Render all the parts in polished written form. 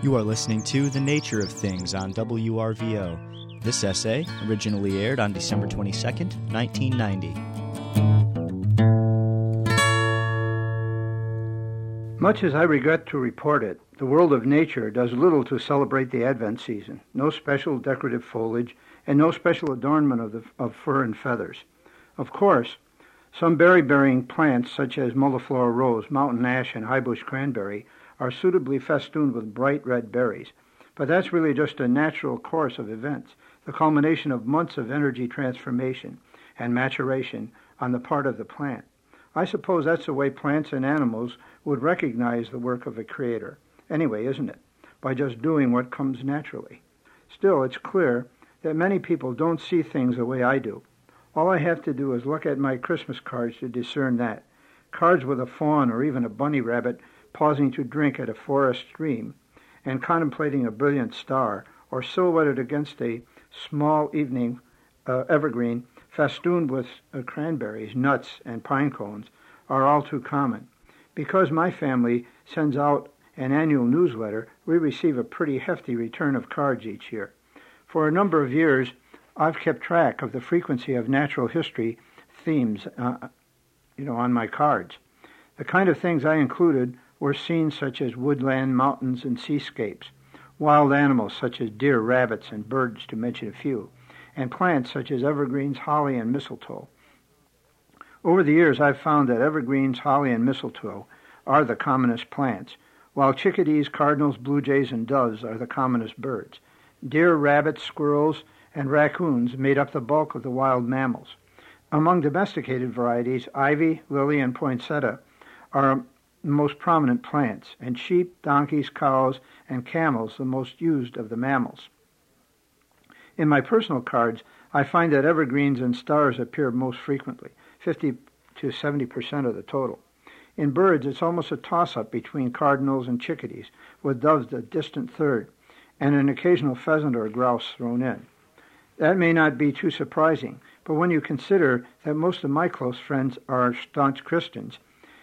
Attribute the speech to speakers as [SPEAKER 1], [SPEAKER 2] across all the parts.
[SPEAKER 1] You are listening to The Nature of Things on WRVO. This essay originally aired on December 22nd, 1990.
[SPEAKER 2] Much as I regret to report it, the world of nature does little to celebrate the Advent season. No special decorative foliage and no special adornment of fur and feathers. Of course, some berry-bearing plants such as Molliflora rose, mountain ash, and highbush cranberry are suitably festooned with bright red berries. But that's really just a natural course of events, the culmination of months of energy transformation and maturation on the part of the plant. I suppose that's the way plants and animals would recognize the work of a creator. Anyway, isn't it? By just doing what comes naturally. Still, it's clear that many people don't see things the way I do. All I have to do is look at my Christmas cards to discern that. Cards with a fawn or even a bunny rabbit pausing to drink at a forest stream and contemplating a brilliant star, or silhouetted against a small evening evergreen festooned with cranberries, nuts, and pine cones, are all too common. Because my family sends out an annual newsletter, we receive a pretty hefty return of cards each year. For a number of years, I've kept track of the frequency of natural history themes on my cards. The kind of things I included were scenes such as woodland, mountains, and seascapes, wild animals such as deer, rabbits, and birds, to mention a few, and plants such as evergreens, holly, and mistletoe. Over the years, I've found that evergreens, holly, and mistletoe are the commonest plants, while chickadees, cardinals, blue jays, and doves are the commonest birds. Deer, rabbits, squirrels, and raccoons made up the bulk of the wild mammals. Among domesticated varieties, ivy, lily, and poinsettia are the most prominent plants, and sheep, donkeys, cows, and camels the most used of the mammals. In my personal cards, I find that evergreens and stars appear most frequently, 50 to 70% of the total. In birds, it's almost a toss-up between cardinals and chickadees, with doves a distant third, and an occasional pheasant or grouse thrown in. That may not be too surprising, but when you consider that most of my close friends are staunch Christians,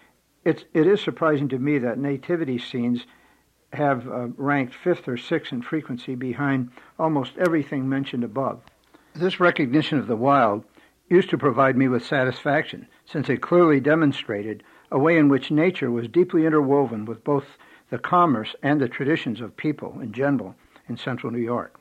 [SPEAKER 2] it is surprising to me that nativity scenes have ranked 5th or 6th in frequency behind almost everything mentioned above. This recognition of the wild used to provide me with satisfaction, since it clearly demonstrated a way in which nature was deeply interwoven with both the commerce and the traditions of people in general in central New York.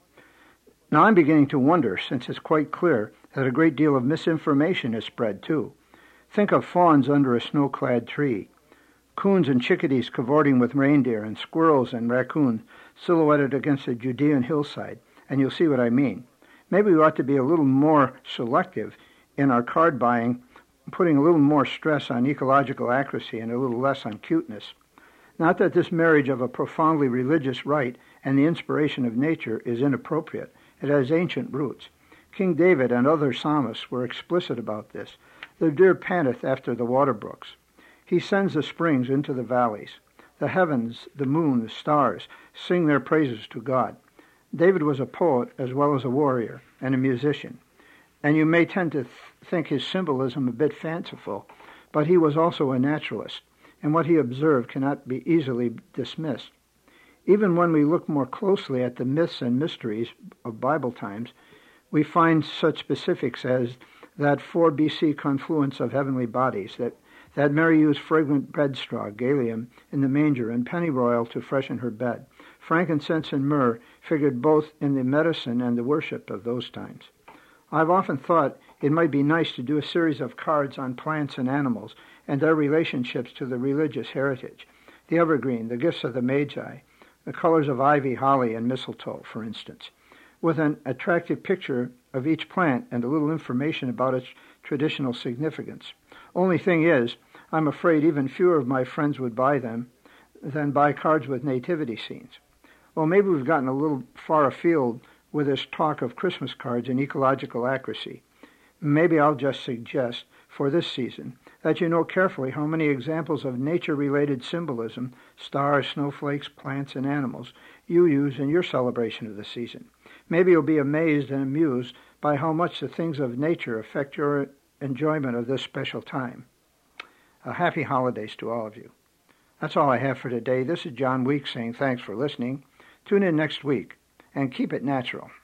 [SPEAKER 2] Now I'm beginning to wonder, since it's quite clear that a great deal of misinformation is spread too. Think of fawns under a snow-clad tree, coons and chickadees cavorting with reindeer, and squirrels and raccoons silhouetted against a Judean hillside, and you'll see what I mean. Maybe we ought to be a little more selective in our card buying, putting a little more stress on ecological accuracy and a little less on cuteness. Not that this marriage of a profoundly religious rite and the inspiration of nature is inappropriate. It has ancient roots. King David and other psalmists were explicit about this. The deer panteth after the water brooks. He sends the springs into the valleys. The heavens, the moon, the stars sing their praises to God. David was a poet as well as a warrior and a musician, and you may tend to think his symbolism a bit fanciful, but he was also a naturalist, and what he observed cannot be easily dismissed. Even when we look more closely at the myths and mysteries of Bible times, we find such specifics as that 4 BC confluence of heavenly bodies, that Mary used fragrant bread straw, galium, in the manger and pennyroyal to freshen her bed. Frankincense and myrrh figured both in the medicine and the worship of those times. I've often thought it might be nice to do a series of cards on plants and animals and their relationships to the religious heritage. The evergreen, the gifts of the Magi, the colors of ivy, holly, and mistletoe, for instance, with an attractive picture of each plant and a little information about its traditional significance. Only thing is, I'm afraid even fewer of my friends would buy them than buy cards with nativity scenes. Well, maybe we've gotten a little far afield with this talk of Christmas cards and ecological accuracy. Maybe I'll just suggest, for this season, that you know carefully how many examples of nature-related symbolism, stars, snowflakes, plants, and animals, you use in your celebration of the season. Maybe you'll be amazed and amused by how much the things of nature affect your enjoyment of this special time. Happy holidays to all of you. That's all I have for today. This is John Weeks saying thanks for listening. Tune in next week and keep it natural.